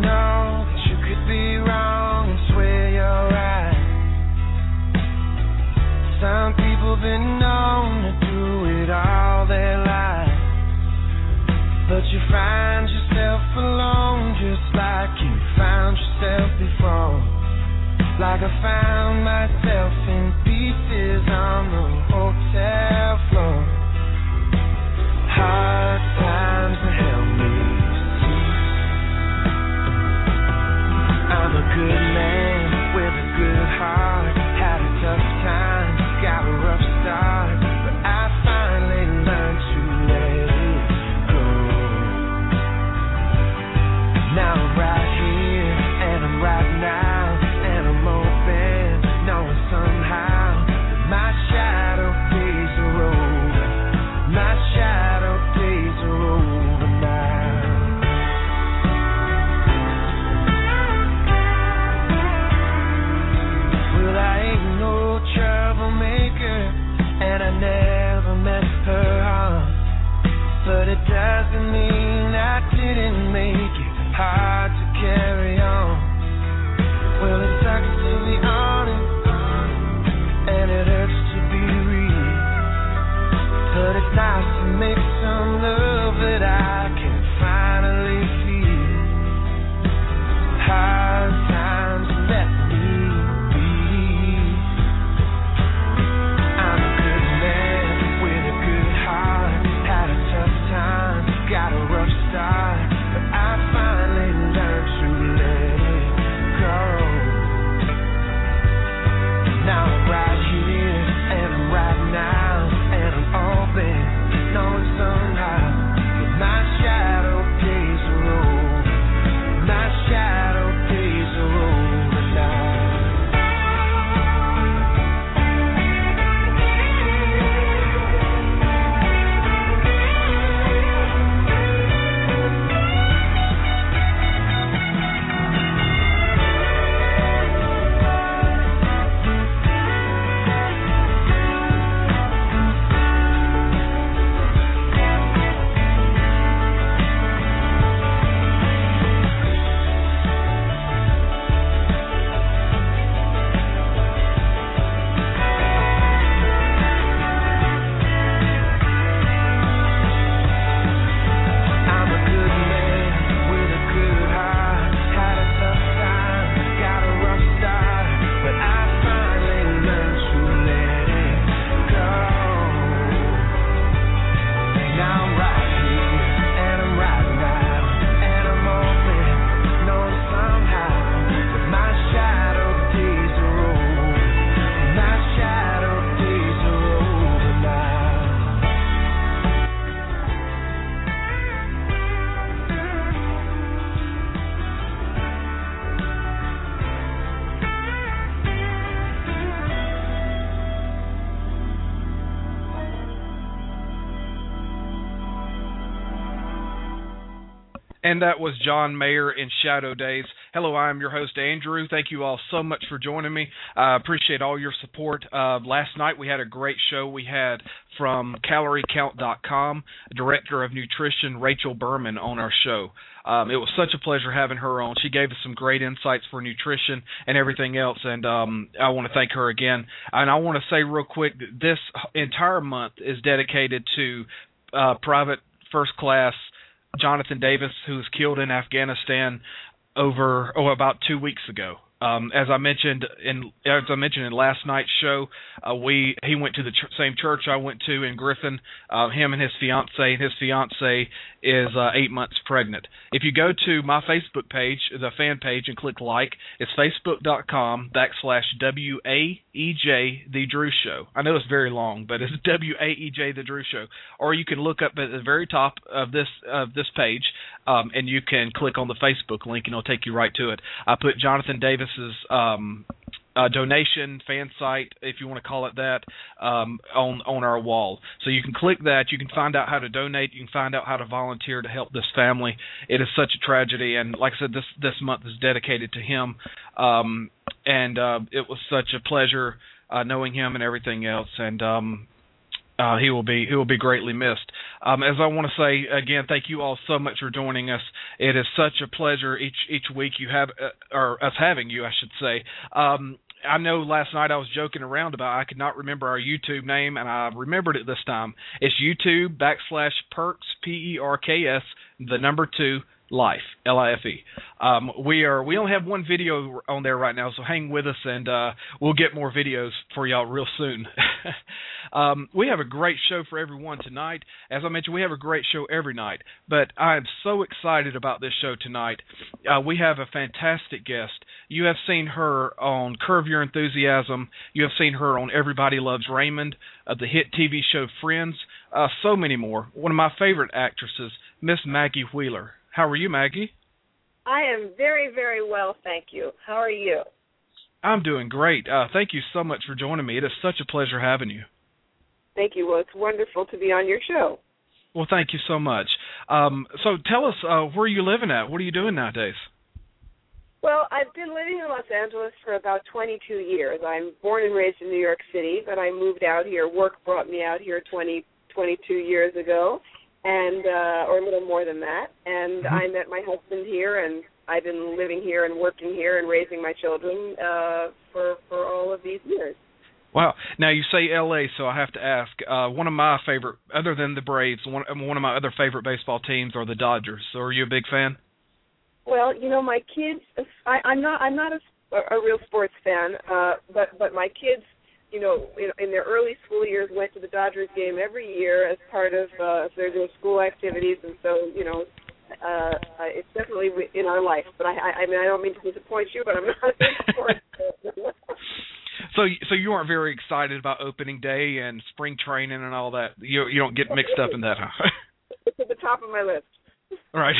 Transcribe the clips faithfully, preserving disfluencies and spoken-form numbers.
know that you could be wrong and swear you're right. Some people been known to do it all their life, but you find yourself alone just like you found yourself before. Like I found myself in pieces on the hotel floor. Hard times to help me see I'm a good man with a good heart. Had a tough time, got a rough start, but I finally learned to let it go. Now I'm right here and I'm right now, and I'm open, knowing somehow that my shadow days are over. My shadow days are over now. Well, I ain't no troublemaker, and I never meant her harm, but it doesn't mean I didn't make it hard to carry on. Well, it sucks to be honest, and it hurts to be real, but it's nice to make some love that I can finally feel. Hard times let me be. I'm a good man with a good heart. Had a tough time, got a rough start, but I finally learned to let it go. Now I'm right here and I'm right now, and I'm open, knowing somehow that my shadow days are over. My shadow days are over now. I'm a good man with a good heart. Had a tough time, got a rough start, but I finally learned to let it go. Now I'm right here and I'm right now, and I'm open, knowing somehow that my shadow days are over. My shadow days are over now. And that was John Mayer in Shadow Days. Hello, I'm your host, Andrew. Thank you all so much for joining me. I appreciate all your support. Uh, last night we had a great show. We had from calorie count dot com, Director of Nutrition, Rachel Berman, on our show. Um, it was such a pleasure having her on. She gave us some great insights for nutrition and everything else, and um, I want to thank her again. And I want to say real quick that this entire month is dedicated to uh, Private First Class Jonathan Davis, who was killed in Afghanistan over oh about two weeks ago. Um, as I mentioned in as I mentioned in last night's show, uh, we he went to the ch- same church I went to in Griffin. Uh, him and his fiance. His fiance is uh, eight months pregnant. If you go to my Facebook page, the fan page, and click like, it's facebook.com backslash W A E J The Drew Show. I know it's very long, but it's W A E J The Drew Show. Or you can look up at the very top of this of this page, um, and you can click on the Facebook link, and it'll take you right to it. I put Jonathan Davis's um, uh, donation fan site, if you want to call it that, um, on on our wall. So you can click that. You can find out how to donate. You can find out how to volunteer to help this family. It is such a tragedy, and like I said, this this month is dedicated to him. Um, and uh, it was such a pleasure uh, knowing him and everything else. And um, Uh, he will be he will be greatly missed. Um, as I want to say again, thank you all so much for joining us. It is such a pleasure each each week you have, uh, or us having you, I should say. Um, I know last night I was joking around about I could not remember our YouTube name, and I remembered it this time. It's YouTube backslash Perks P E R K S the number two Life L I F E. Um, we are we only have one video on there right now, so hang with us, and uh, we'll get more videos for y'all real soon. um, we have a great show for everyone tonight. As I mentioned, we have a great show every night, but I am so excited about this show tonight. Uh, we have a fantastic guest. You have seen her on Curb Your Enthusiasm. You have seen her on Everybody Loves Raymond, uh, the hit T V show Friends, uh, so many more. One of my favorite actresses, Miss Maggie Wheeler. How are you, Maggie? I am very, very well, thank you. How are you? I'm doing great. Uh, thank you so much for joining me. It is such a pleasure having you. Thank you. Well, it's wonderful to be on your show. Well, thank you so much. Um, so tell us, uh, where are you living at? What are you doing nowadays? Well, I've been living in Los Angeles for about twenty-two years. I'm born and raised in New York City, but I moved out here. Work brought me out here twenty, twenty-two years ago. And uh, or a little more than that. And mm-hmm. I met my husband here, and I've been living here and working here and raising my children uh, for for all of these years. Wow. Now, you say L A, so I have to ask, uh, one of my favorite, other than the Braves, one, one of my other favorite baseball teams are the Dodgers. So are you a big fan? Well, you know, my kids, I, I'm not I'm not a, a real sports fan, uh, but, but my kids, you know, in, in their early school years, went to the Dodgers game every year as part of uh, their, their school activities, and so, you know, uh, it's definitely in our life. But I, I, I mean, I don't mean to disappoint you, but I'm not a big sports fan. So, so you aren't very excited about opening day and spring training and all that. You, you don't get mixed up in that, huh? It's at the top of my list. Right.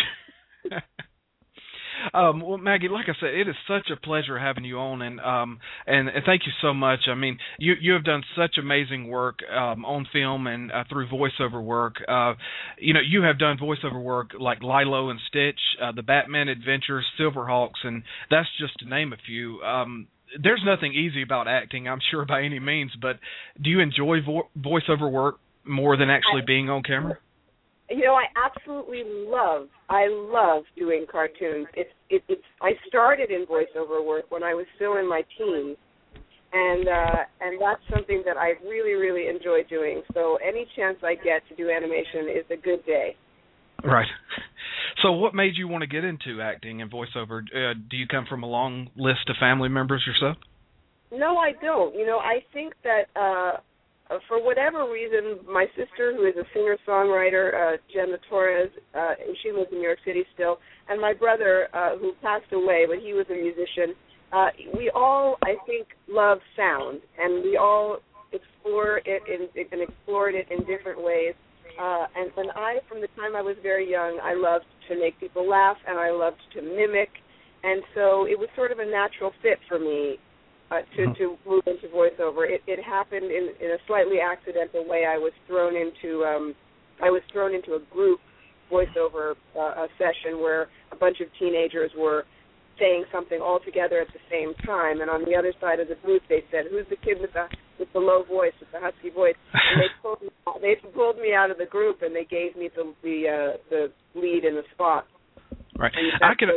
Um, well, Maggie, like I said, it is such a pleasure having you on, and um, and, and thank you so much. I mean, you you have done such amazing work um, on film and uh, through voiceover work. Uh, you know, you have done voiceover work like Lilo and Stitch, uh, the Batman Adventures, Silverhawks, and that's just to name a few. Um, there's nothing easy about acting, I'm sure, by any means, but do you enjoy vo- voiceover work more than actually being on camera? You know, I absolutely love, I love doing cartoons. It's, it, it's. I started in voiceover work when I was still in my teens, and uh, and that's something that I really, really enjoy doing. So any chance I get to do animation is a good day. Right. So what made you want to get into acting and voiceover? Uh, do you come from a long list of family members yourself? No, I don't. You know, I think that uh, for whatever reason, my sister, who is a singer-songwriter, uh, Jenna Torres, uh, she lives in New York City still, and my brother, uh, who passed away, but he was a musician, uh, we all, I think, love sound, and we all explore it in, and explored it in different ways. Uh, and, and I, from the time I was very young, I loved to make people laugh, and I loved to mimic, and so it was sort of a natural fit for me uh, to, to move into voiceover. It, it happened in, in a slightly accidental way. I was thrown into um, I was thrown into a group voiceover uh, a session where a bunch of teenagers were saying something all together at the same time, and on the other side of the booth they said, "Who's the kid with the with the low voice, with the husky voice?" And they pulled me, they pulled me out of the group, and they gave me the the, uh, the lead in the spot. Right. I could.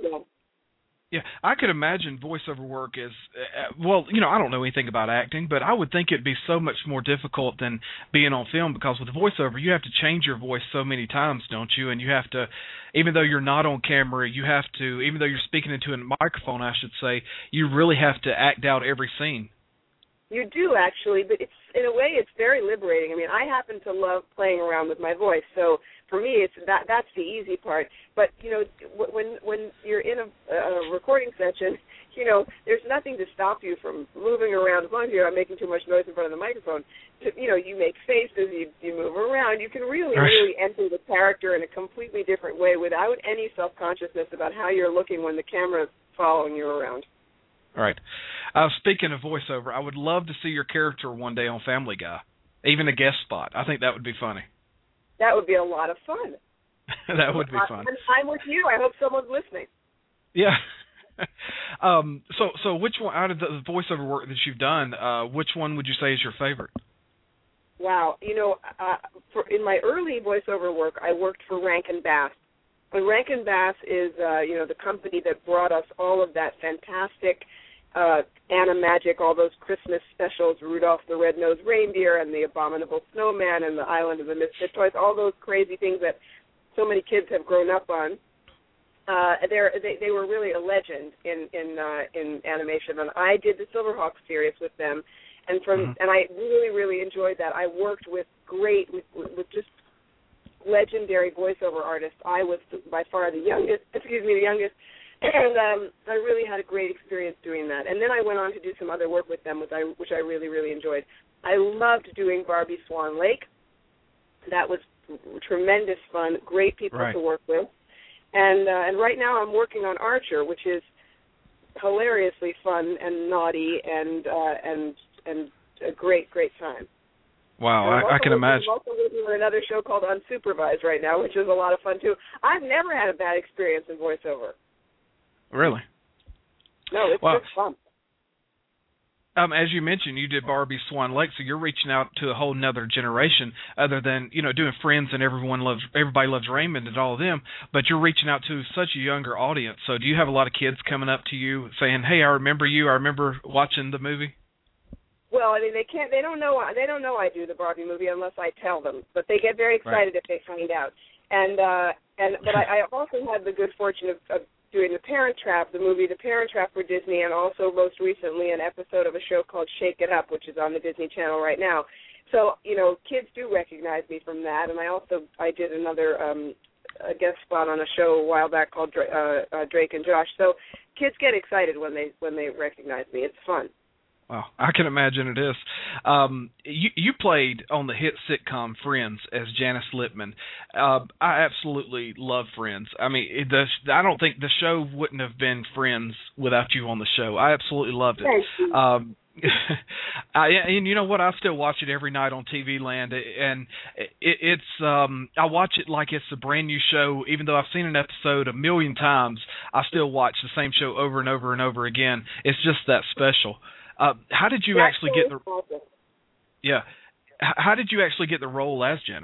Yeah, I could imagine voiceover work is, uh, well, you know, I don't know anything about acting, but I would think it'd be so much more difficult than being on film, because with voiceover, you have to change your voice so many times, don't you? And you have to, even though you're not on camera, you have to, even though you're speaking into a microphone, I should say, you really have to act out every scene. You do, actually, but it's in a way it's very liberating. I mean, I happen to love playing around with my voice, so for me, it's that that's the easy part. But you know, when when you're in a, a recording session, you know, there's nothing to stop you from moving around as long as you're not making too much noise in front of the microphone. You know, you make faces, you you move around. You can really, really enter the character in a completely different way without any self-consciousness about how you're looking when the camera's following you around. All right. Uh, speaking of voiceover, I would love to see your character one day on Family Guy, even a guest spot. I think that would be funny. That would be a lot of fun. That would be fun. I'm with you. I hope someone's listening. Yeah. um, so, so which one out of the voiceover work that you've done, uh, which one would you say is your favorite? Wow. You know, uh, for, in my early voiceover work, I worked for Rankin Bass. And Rankin Bass is, uh, you know, the company that brought us all of that fantastic uh, Animagic, all those Christmas specials, Rudolph the Red-Nosed Reindeer and the Abominable Snowman and the Island of the Misfit Toys, all those crazy things that so many kids have grown up on. Uh, they they were really a legend in in uh, in animation, and I did the Silverhawk series with them, and from mm-hmm. and I really really enjoyed that. I worked with great with, with just legendary voiceover artists. I was by far the youngest, excuse me, the youngest, and um, I really had a great experience doing that. And then I went on to do some other work with them, which I which I really really enjoyed. I loved doing Barbie Swan Lake. That was tremendous fun. Great people right. to work with. And uh, and right now I'm working on Archer, which is hilariously fun and naughty and uh, and and a great great time. Wow, I, I can imagine. I'm also working on another show called Unsupervised right now, which is a lot of fun too. I've never had a bad experience in voiceover. Really? No, it's well, just fun. Um, as you mentioned, you did Barbie Swan Lake, so you're reaching out to a whole nother generation, other than you know doing Friends and everyone loves everybody loves Raymond and all of them. But you're reaching out to such a younger audience. So, do you have a lot of kids coming up to you saying, "Hey, I remember you. I remember watching the movie"? Well, I mean, they can't. They don't know. They don't know I do the Barbie movie unless I tell them. But they get very excited right. if they find out. And uh, and but I, I also had the good fortune of, of doing The Parent Trap, the movie The Parent Trap for Disney, and also most recently an episode of a show called Shake It Up, which is on the Disney Channel right now. So, you know, kids do recognize me from that, and I also I did another um, a guest spot on a show a while back called uh, uh, Drake and Josh. So kids get excited when they when they recognize me. It's fun. Wow, I can imagine it is. Um, you, you played on the hit sitcom Friends as Janice Lippman. Uh, I absolutely love Friends. I mean, the, I don't think the show wouldn't have been Friends without you on the show. I absolutely loved it. Um, I, and you know what? I still watch it every night on T V Land, and it, it's um, I watch it like it's a brand new show. Even though I've seen an episode a million times, I still watch the same show over and over and over again. It's just that special. Uh, how did you That's actually get the? Awesome. Yeah, how did you actually get the role as Janice?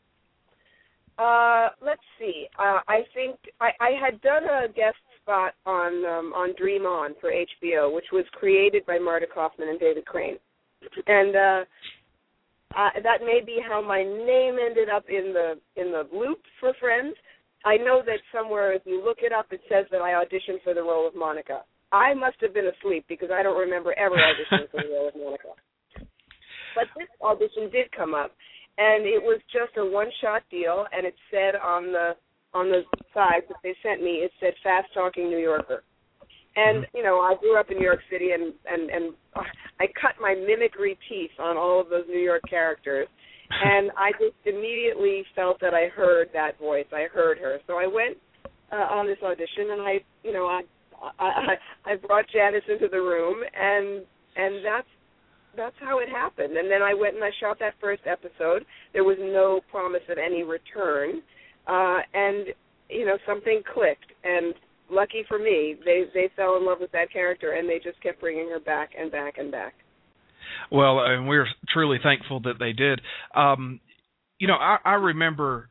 Uh, let's see. Uh, I think I, I had done a guest spot on um, on Dream On for H B O, which was created by Marta Kaufman and David Crane, and uh, uh, that may be how my name ended up in the in the loop for Friends. I know that somewhere, if you look it up, it says that I auditioned for the role of Monica. I must have been asleep because I don't remember ever auditioning for the role of Monica. But this audition did come up, and it was just a one-shot deal, and it said on the on the side that they sent me, it said fast-talking New Yorker. And, you know, I grew up in New York City, and, and, and I cut my mimicry teeth on all of those New York characters, and I just immediately felt that I heard that voice. I heard her. So I went uh, on this audition, and I, you know, I, I I brought Janice into the room, and and that's that's how it happened. And then I went and I shot that first episode. There was no promise of any return, uh, and you know something clicked. And lucky for me, they they fell in love with that character, and they just kept bringing her back and back and back. Well, and we're truly thankful that they did. Um, you know, I, I remember.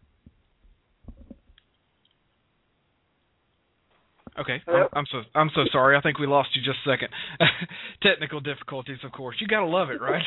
Okay, I'm, I'm so I'm so sorry. I think we lost you just a second. Technical difficulties, of course. You gotta love it, right?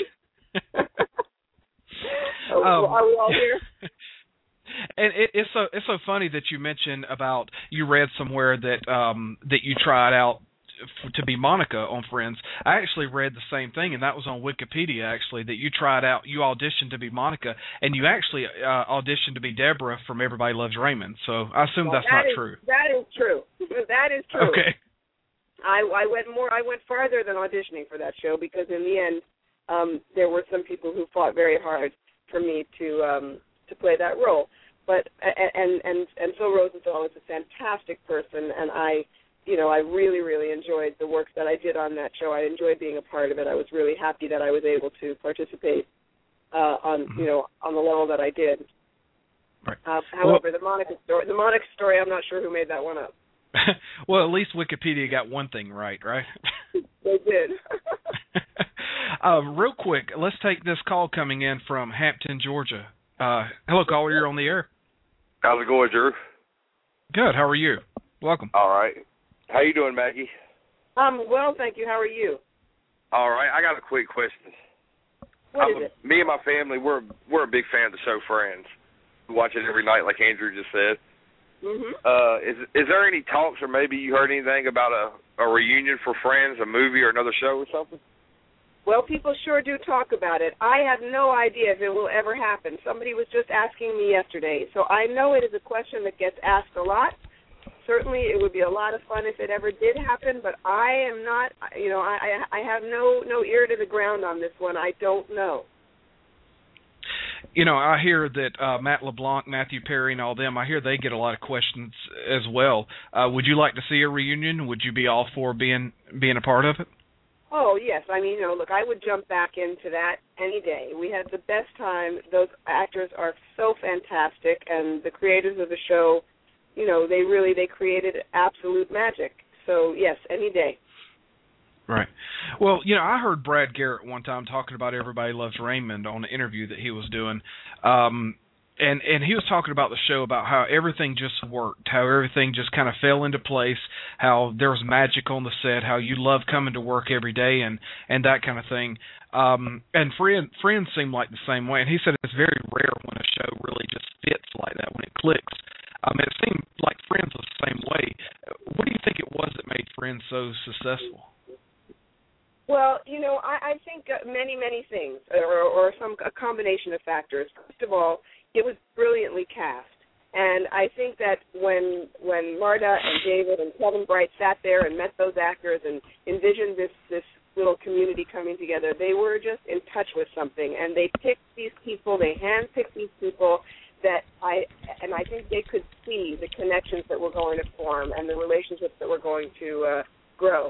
oh, um, are we all here? And it, it's so it's so funny that you mentioned about you read somewhere that um, that you tried out f- to be Monica on Friends. I actually read the same thing, and that was on Wikipedia. Actually, that you tried out, you auditioned to be Monica, and you actually uh, auditioned to be Deborah from Everybody Loves Raymond. So I assume well, that's that not is, true. That is true. That is true. Okay. I, I went more. I went farther than auditioning for that show because in the end, um, there were some people who fought very hard for me to um, to play that role. But and and and Phil Rosenthal is a fantastic person, and I, you know, I really really enjoyed the work that I did on that show. I enjoyed being a part of it. I was really happy that I was able to participate uh, on mm-hmm. you know on the level that I did. Right. Uh, however, well, the Monica story, the Monica story, I'm not sure who made that one up. Well, at least Wikipedia got one thing right, right? They did. Uh, real quick, let's take this call coming in from Hampton, Georgia. Uh, hello, caller. You're on the air. How's it going, Drew? Good. How are you? Welcome. All right. How you doing, Maggie? Um, well, thank you. How are you? All right. I got a quick question. What I'm is a, it? Me and my family, we're we're a big fan of the show Friends. We watch it every night, like Andrew just said. Mm-hmm. Uh, is is there any talks, or maybe you heard anything about a, a reunion for Friends, a movie or another show or something? Well, people sure do talk about it. I have no idea if it will ever happen. Somebody was just asking me yesterday, so I know it is a question that gets asked a lot. Certainly, it would be a lot of fun if it ever did happen, but I am not, you know, I I have no, no ear to the ground on this one. I don't know. You know, I hear that uh, Matt LeBlanc, Matthew Perry, and all them, I hear they get a lot of questions as well. Uh, would you like to see a reunion? Would you be all for being being a part of it? Oh, yes. I mean, you know, look, I would jump back into that any day. We had the best time. Those actors are so fantastic, and the creators of the show, you know, they really, they created absolute magic. So, yes, any day. Right. Well, you know, I heard Brad Garrett one time talking about Everybody Loves Raymond on an interview that he was doing. Um, and, and he was talking about the show, about how everything just worked, how everything just kind of fell into place, how there was magic on the set, how you love coming to work every day and, and that kind of thing. Um, and friend, Friends seem like the same way. And he said it's very rare when a show really just fits like that, when it clicks. Um, it seemed like Friends was the same way. What do you think it was that made Friends so successful? Well, you know, I, I think uh, many, many things, or, or some a combination of factors. First of all, it was brilliantly cast, and I think that when when Marta and David and Kevin Bright sat there and met those actors and envisioned this this little community coming together, they were just in touch with something, and they picked these people, they handpicked these people that I and I think they could see the connections that were going to form and the relationships that were going to uh, grow.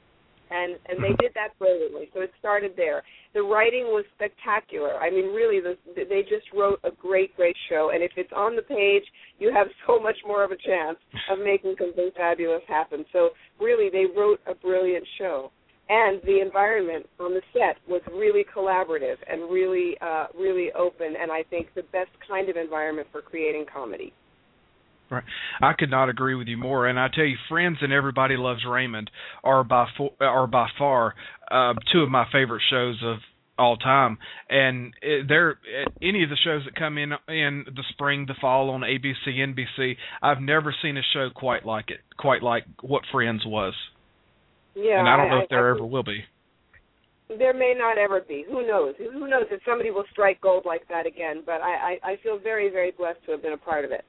And and they did that brilliantly. So it started there. The writing was spectacular. I mean, really, the, they just wrote a great, great show. And if it's on the page, you have so much more of a chance of making something fabulous happen. So really, they wrote a brilliant show. And the environment on the set was really collaborative and really, uh, really open. And I think the best kind of environment for creating comedy. Right, I could not agree with you more. And I tell you, Friends and Everybody Loves Raymond are by fo- are by far uh, two of my favorite shows of all time. And they're any of the shows that come in in the spring, the fall on A B C, N B C. I've never seen a show quite like it, quite like what Friends was. Yeah, and I don't know I, if there I, ever will be. There may not ever be. Who knows? Who knows if somebody will strike gold like that again? But I, I, I feel very, very blessed to have been a part of it.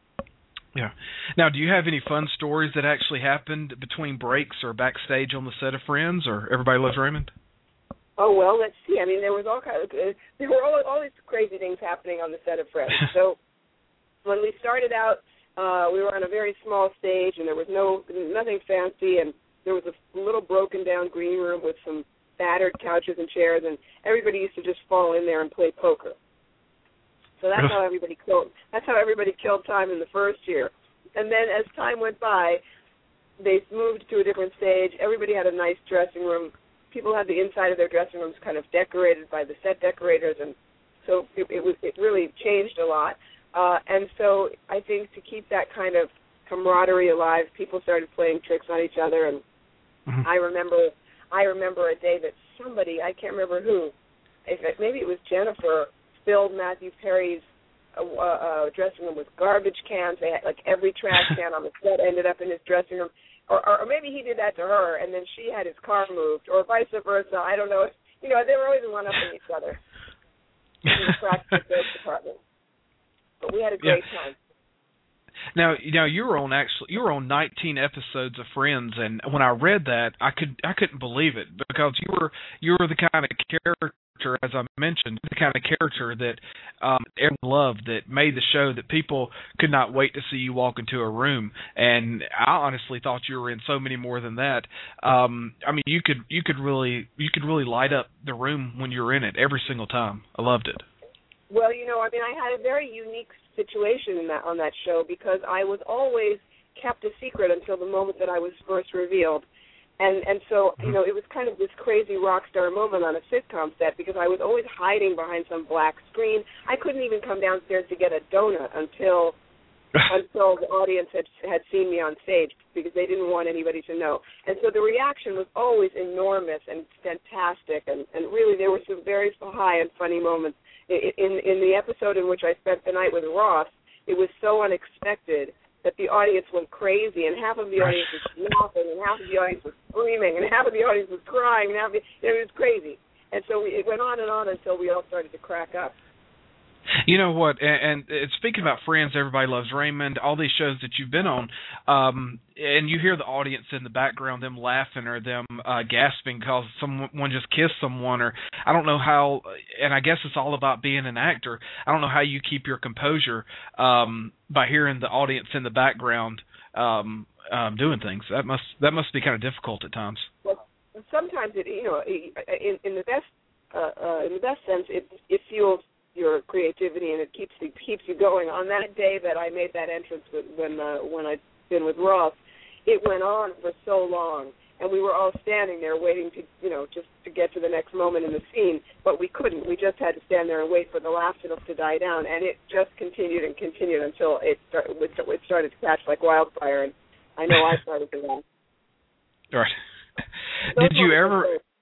Yeah. Now, do you have any fun stories that actually happened between breaks or backstage on the set of Friends or Everybody Loves Raymond? Oh, well, let's see. I mean, there was all kind of, uh, there were all, all these crazy things happening on the set of Friends. So when we started out, uh, we were on a very small stage, and there was no nothing fancy, and there was a little broken down green room with some battered couches and chairs, and everybody used to just fall in there and play poker. So that's how everybody killed. That's how everybody killed time in the first year. And then as time went by, they moved to a different stage. Everybody had a nice dressing room. People had the inside of their dressing rooms kind of decorated by the set decorators, and so it, it was it really changed a lot. Uh, and so I think to keep that kind of camaraderie alive, people started playing tricks on each other. And mm-hmm. I remember, I remember a day that somebody, I can't remember who, if it, maybe it was Jennifer, filled Matthew Perry's uh, uh, dressing room with garbage cans. They had, like, every trash can on the set ended up in his dressing room. Or, or, or maybe he did that to her, and then she had his car moved, or vice versa. I don't know. You know, they were always one-upping each other in the practical jokes department. But we had a great yeah. time. Now, you know, you were on actually you were on nineteen episodes of Friends, and when I read that, I could I couldn't believe it, because you were you were the kind of character, as I mentioned, the kind of character that um, everyone loved, that made the show that people could not wait to see you walk into a room. And I honestly thought you were in so many more than that. Um, I mean, you could you could really you could really light up the room when you were in it every single time. I loved it. Well, you know, I mean, I had a very unique situation in that, on that show, because I was always kept a secret until the moment that I was first revealed. And and so, you know, it was kind of this crazy rock star moment on a sitcom set because I was always hiding behind some black screen. I couldn't even come downstairs to get a donut until until the audience had had seen me on stage because they didn't want anybody to know. And so the reaction was always enormous and fantastic, and, and really there were some very high and funny moments. In, in, in the episode in which I spent the night with Ross, it was so unexpected that the audience went crazy, and half of the audience was laughing, and half of the audience was screaming, and half of the audience was crying, and half of the, it was crazy. And so we, it went on and on until we all started to crack up. You know what, and, and speaking about Friends, Everybody Loves Raymond, all these shows that you've been on, um, and you hear the audience in the background, them laughing or them uh, gasping because someone just kissed someone, or I don't know how, and I guess it's all about being an actor. I don't know how you keep your composure um, by hearing the audience in the background um, um, doing things. That must that must be kind of difficult at times. Well, sometimes it, you know, in, in the best uh, uh, in the best sense, it it fuels your creativity and it keeps you, keeps you going. On that day that I made that entrance with, when uh, when I'd been with Ross, it went on for so long, and we were all standing there waiting to, you know, just to get to the next moment in the scene, but we couldn't. We just had to stand there and wait for the laughter to die down, and it just continued and continued until it started, it started to catch like wildfire, and I know I started to laugh. Right. Did you ever...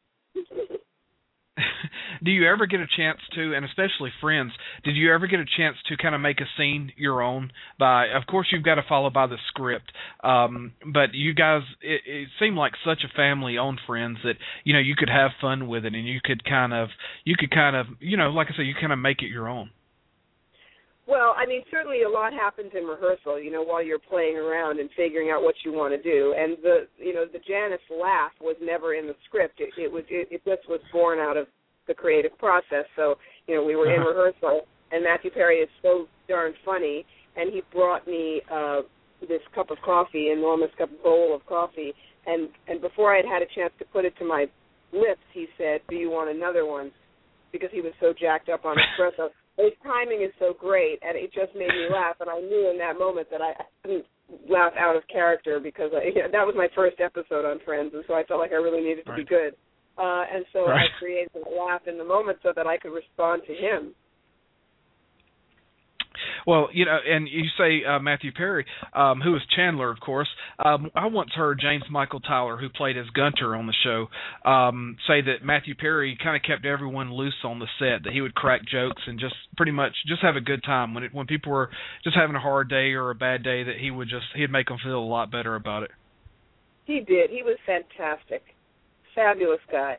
Do you ever get a chance to, and especially Friends, did you ever get a chance to kind of make a scene your own? By, of course, you've got to follow by the script, um, but you guys, it, it seemed like such a family-owned Friends that, you know, you could have fun with it, and you could kind of, you could kind of, you know, like I said, you kind of make it your own. Well, I mean, certainly a lot happens in rehearsal, you know, while you're playing around and figuring out what you want to do. And the, you know, the Janice laugh was never in the script. It, it was, it, it just was born out of the creative process. So, you know, we were in rehearsal, and Matthew Perry is so darn funny, and he brought me uh, this cup of coffee, enormous cup bowl of coffee, and and before I had had a chance to put it to my lips, he said, "Do you want another one?" Because he was so jacked up on espresso. His timing is so great, and it just made me laugh, and I knew in that moment that I couldn't laugh out of character because I, you know, that was my first episode on Friends, and so I felt like I really needed to right. be good. Uh, and so right. I created a laugh in the moment so that I could respond to him. Well, you know, and you say uh, Matthew Perry, um, who is Chandler, of course. Um, I once heard James Michael Tyler, who played as Gunter on the show, um, say that Matthew Perry kind of kept everyone loose on the set, that he would crack jokes and just pretty much just have a good time. When it, when people were just having a hard day or a bad day, that he would just, he'd make them feel a lot better about it. He did. He was fantastic. Fabulous guy.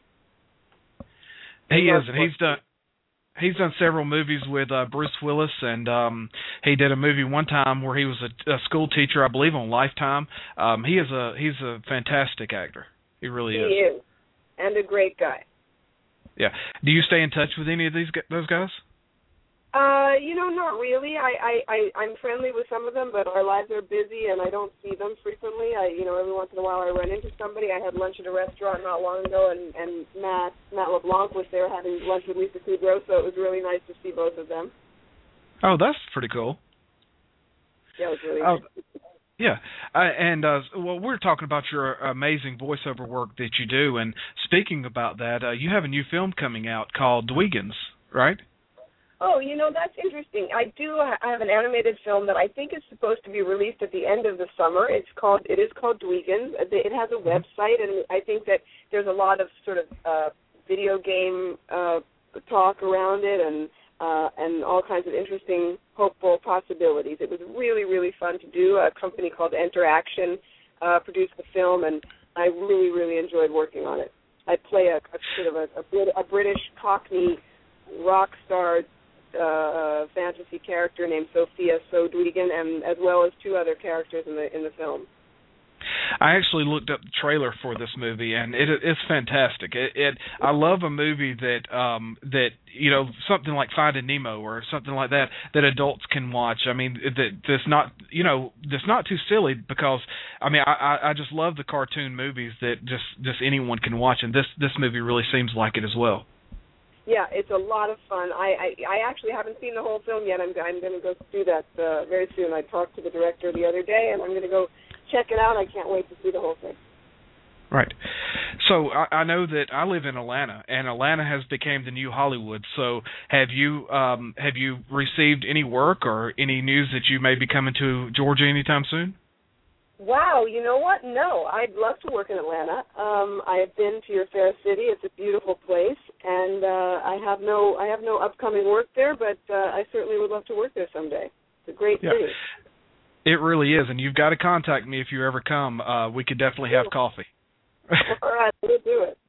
He is, and he's done... He's done several movies with uh, Bruce Willis, and um, he did a movie one time where he was a, a school teacher, I believe, on Lifetime. Um, he is a he's a fantastic actor. He really he is. He is, and a great guy. Yeah. Do you stay in touch with any of these those guys? Uh, you know, not really. I, I, I, I'm friendly with some of them, but our lives are busy, and I don't see them frequently. I, you know, every once in a while I run into somebody. I had lunch at a restaurant not long ago, and, and Matt Matt LeBlanc was there having lunch with Lisa Kudrow, so it was really nice to see both of them. Oh, that's pretty cool. Yeah, it was really uh, nice. Yeah, uh, and, uh, well, we're talking about your amazing voiceover work that you do, and speaking about that, uh, you have a new film coming out called Dweegans, right? Oh, you know, that's interesting. I do I have an animated film that I think is supposed to be released at the end of the summer. It's called, it is called Dweegans. It has a website, and I think that there's a lot of sort of uh, video game uh, talk around it and uh, and all kinds of interesting, hopeful possibilities. It was really, really fun to do. A company called Interaction uh, produced the film, and I really, really enjoyed working on it. I play a, a sort of a, a, Brit- a British Cockney rock star Uh, fantasy character named Sophia So Dwegan, and as well as two other characters in the in the film. I actually looked up the trailer for this movie, and it, it's fantastic. It, it I love a movie that um, that you know something like Finding Nemo or something like that that adults can watch. I mean, that that's not you know that's not too silly because I mean I, I just love the cartoon movies that just just anyone can watch, and this this movie really seems like it as well. Yeah, it's a lot of fun. I, I, I actually haven't seen the whole film yet. I'm, I'm going to go do that uh, very soon. I talked to the director the other day, and I'm going to go check it out. I can't wait to see the whole thing. Right. So I, I know that I live in Atlanta, and Atlanta has become the new Hollywood. So have you um, have you received any work or any news that you may be coming to Georgia anytime soon? Wow, you know what? No, I'd love to work in Atlanta. Um, I have been to your fair city. It's a beautiful place, and uh, I have no I have no upcoming work there, but uh, I certainly would love to work there someday. It's a great yeah. city. It really is, and you've got to contact me if you ever come. Uh, we could definitely have coffee. All right, we'll do it.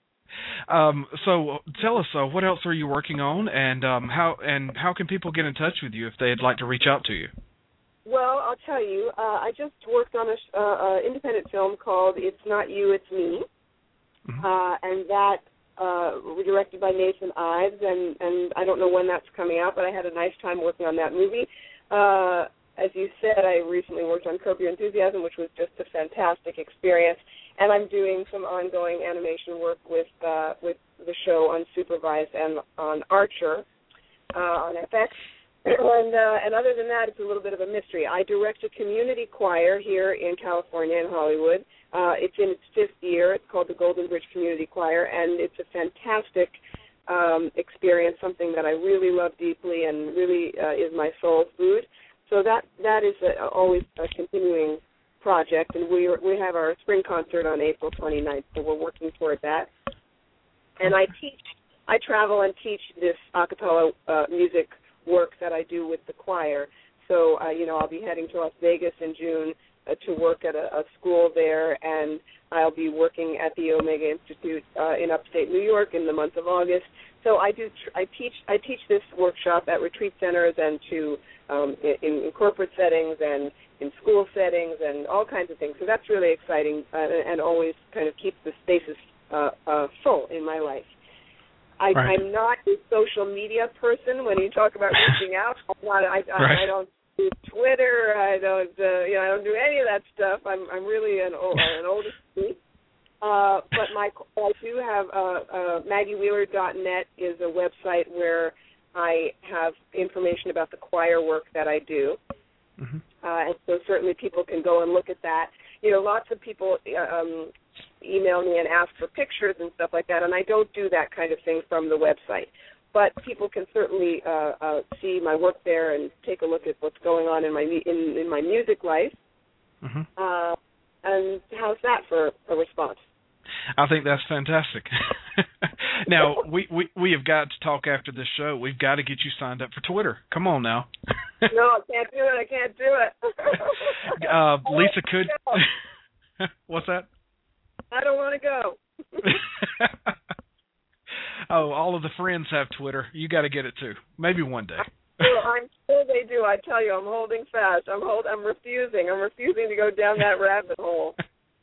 Um, so tell us, uh, what else are you working on, and um, how and how can people get in touch with you if they'd like to reach out to you? Well, I'll tell you, uh, I just worked on an uh, uh, independent film called It's Not You, It's Me, mm-hmm. uh, and that uh, was directed by Nathan Ives, and, and I don't know when that's coming out, but I had a nice time working on that movie. Uh, as you said, I recently worked on Curb Your Enthusiasm, which was just a fantastic experience, and I'm doing some ongoing animation work with uh, with the show Unsupervised and on Archer uh, on F X. And uh, and other than that, it's a little bit of a mystery. I direct a community choir here in California in Hollywood. Uh, it's in its fifth year. It's called the Golden Bridge Community Choir, and it's a fantastic um, experience, something that I really love deeply and really uh, is my soul food. So that that is a, always a continuing project, and we we have our spring concert on April twenty-ninth, so we're working toward that. And I teach, I travel and teach this a cappella uh, music work that I do with the choir. So, uh, you know, I'll be heading to Las Vegas in June uh, to work at a, a school there, and I'll be working at the Omega Institute uh, in upstate New York in the month of August. So I do. Tr- I teach. I teach this workshop at retreat centers and to um, in, in corporate settings and in school settings and all kinds of things. So that's really exciting uh, and always kind of keeps the spaces uh, uh, full in my life. I, right. I'm not a social media person. When you talk about reaching out, I'm not, I, I, right. I don't do Twitter. I don't, uh, you know, I don't do any of that stuff. I'm, I'm really an old, an older student. Uh, but my, I do have uh, uh, Maggie Wheeler dot net is a website where I have information about the choir work that I do, mm-hmm. uh, and so certainly people can go and look at that. You know, lots of people. Um, email me and ask for pictures and stuff like that, and I don't do that kind of thing from the website. But people can certainly uh, uh, see my work there and take a look at what's going on in my in, in my music life. Mm-hmm. Uh, and how's that for a response? I think that's fantastic. Now, we, we, we have got to talk after this show. We've got to get you signed up for Twitter. Come on now. No, I can't do it. I can't do it. uh, Lisa could. What's that? I don't want to go. Oh, all of the friends have Twitter. You got to get it too. Maybe one day. Well, I'm sure they do. I tell you, I'm holding fast. I'm hold. I'm refusing. I'm refusing to go down that rabbit hole.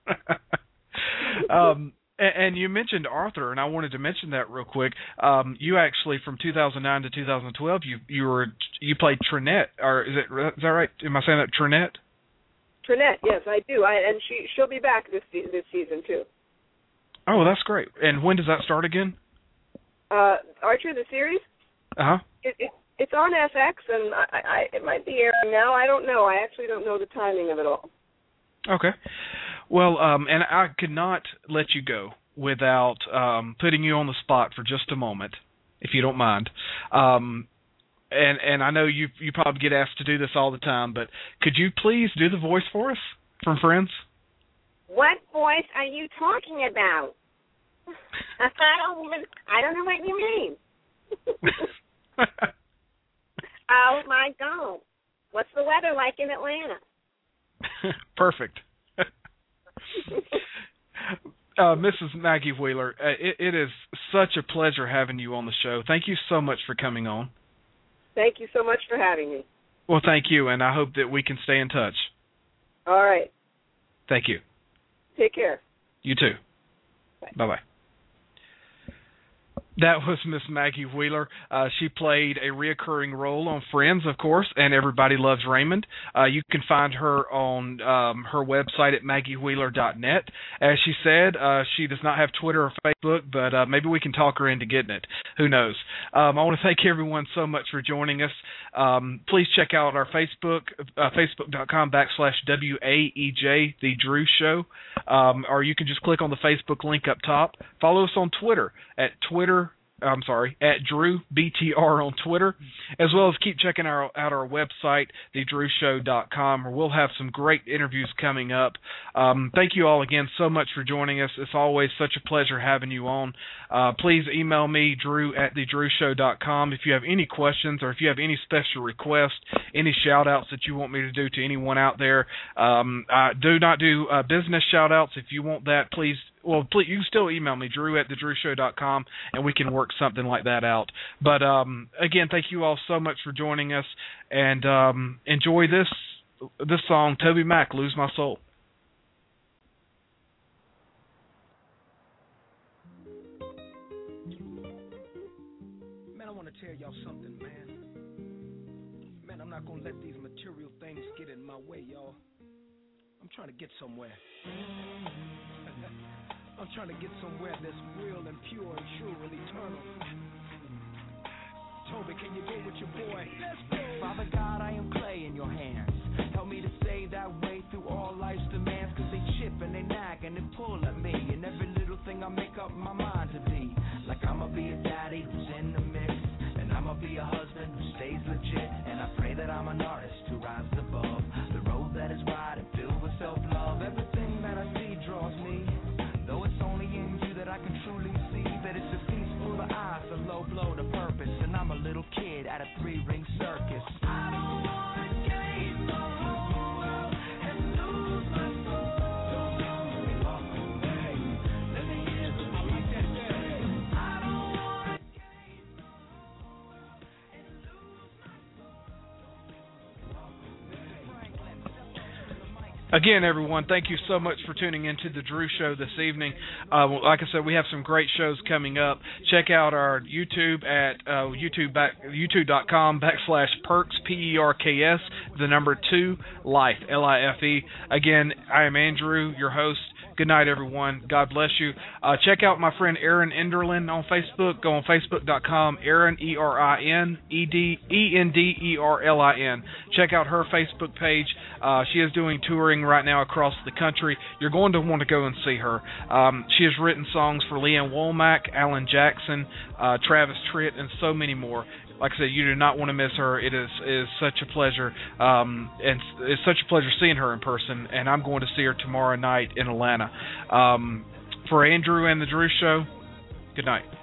um, and, and you mentioned Arthur, and I wanted to mention that real quick. Um, you actually, from two thousand nine to two thousand twelve, you you were you played Trinette, or is it is that right? Am I saying that Trinette? Trinette, yes, I do. I, and she she'll be back this this season too. Oh, that's great. And when does that start again? Uh, Archer, the series. Uh huh. It, it, it's on F X, and I, I, it might be airing now. I don't know. I actually don't know the timing of it all. Okay. Well, um, and I could not let you go without um, putting you on the spot for just a moment, if you don't mind. Um, and and I know you you probably get asked to do this all the time, but could you please do the voice for us from Friends? What voice are you talking about? I don't even, I don't know what you mean. Oh my God! What's the weather like in Atlanta? Perfect. uh, Missus Maggie Wheeler, uh, it, it is such a pleasure having you on the show. Thank you so much for coming on. Thank you so much for having me. Well, thank you, and I hope that we can stay in touch. All right. Thank you. Take care. You too. Bye. Bye-bye. That was Miss Maggie Wheeler. Uh, she played a reoccurring role on Friends, of course, and Everybody Loves Raymond. Uh, you can find her on um, her website at maggie wheeler dot net. As she said, uh, she does not have Twitter or Facebook, but uh, maybe we can talk her into getting it. Who knows? Um, I want to thank everyone so much for joining us. Um, please check out our Facebook, uh, facebook.com backslash W A E J, The Drew Show, um, or you can just click on the Facebook link up top. Follow us on Twitter at Twitter. I'm sorry, at Drew B T R on Twitter, as well as keep checking our, out our website, the drew show dot com, where we'll have some great interviews coming up. Um, thank you all again so much for joining us. It's always such a pleasure having you on. Uh, please email me, Drew at the drew show dot com, if you have any questions or if you have any special requests, any shout-outs that you want me to do to anyone out there. Um, I do not do uh, business shout-outs. If you want that, please Well, please, you can still email me, Drew at the drew show dot com, and we can work something like that out. But, um, again, thank you all so much for joining us, and um, enjoy this this song, Toby Mac, Lose My Soul. Man, I want to tell y'all something, man. Man, I'm not going to let these material things get in my way, y'all. I'm trying to get somewhere. I'm trying to get somewhere that's real and pure and true and eternal. Toby, can you go with your boy? Let's go. Father God, I am clay in your hands. Help me to stay that way through all life's demands, cause they chip and they nag and they pull at me. And every little thing I make up my mind to be. Like I'ma be a daddy who's in the mix, and I'ma be a husband who stays legit. And I pray that I'm an artist who rises above the road that is wide and filled with self-love. Everything that I see draws me. Though it's only in you that I can truly see that it's a piece full of eyes, a low blow to purpose, and I'm a little kid at a three-ring circus. I don't wanna gain the whole world and lose my soul. Don't let me walk away. Let me hear the beat that says, I don't wanna gain the whole world and lose my soul. Don't let me walk away. Again, everyone, thank you so much for tuning into the Drew Show this evening. Uh, like I said, we have some great shows coming up. Check out our YouTube at uh, YouTube back, youtube.com backslash perks, P E R K S, the number two, life, L I F E. Again, I am Andrew, your host. Good night, everyone. God bless you. Uh, check out my friend Erin Enderlin on Facebook. Go on facebook.com, Erin, E R I N, E D, E N D E R L I N. Check out her Facebook page. Uh, she is doing touring right now across the country. You're going to want to go and see her. Um, she has written songs for Leanne Womack, Alan Jackson, uh, Travis Tritt, and so many more. Like I said, you do not want to miss her. It is is such a pleasure, um, and it's such a pleasure seeing her in person. And I'm going to see her tomorrow night in Atlanta. Um, for Andrew and the Drew Show, good night.